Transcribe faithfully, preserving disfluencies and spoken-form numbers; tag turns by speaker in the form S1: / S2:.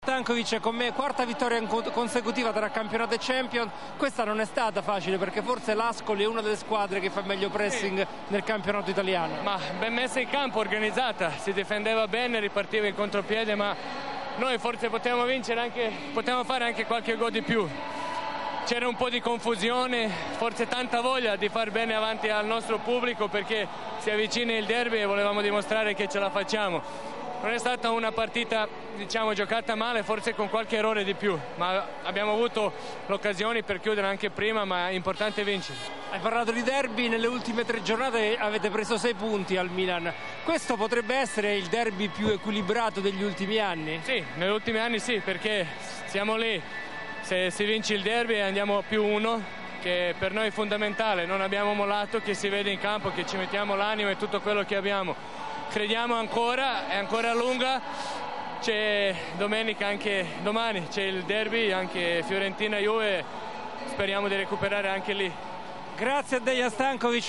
S1: Stankovic con me, quarta vittoria consecutiva tra campionato e Champions. Questa non è stata facile perché forse l'Ascoli è una delle squadre che fa meglio pressing sì. nel campionato italiano.
S2: Ma ben messa in campo, organizzata, si difendeva bene, ripartiva in contropiede, ma noi forse potevamo vincere anche, potevamo fare anche qualche gol di più. C'era un po' di confusione, forse tanta voglia di far bene avanti al nostro pubblico perché si avvicina il derby e volevamo dimostrare che ce la facciamo. Non è stata una partita, diciamo, giocata male, forse con qualche errore di più, ma abbiamo avuto l'occasione per chiudere anche prima, ma è importante vincere.
S1: Hai parlato di derby, nelle ultime tre giornate avete preso sei punti al Milan. Questo potrebbe essere il derby più equilibrato degli ultimi anni?
S2: Sì, negli ultimi anni sì, perché siamo lì. Se si vince il derby andiamo a più uno, che per noi è fondamentale. Non abbiamo mollato, che si vede in campo, che ci mettiamo l'animo e tutto quello che abbiamo. Crediamo ancora, è ancora lunga, c'è domenica anche domani, c'è il derby, anche Fiorentina-Juve, speriamo di recuperare anche lì.
S1: Grazie a Dejan Stankovic.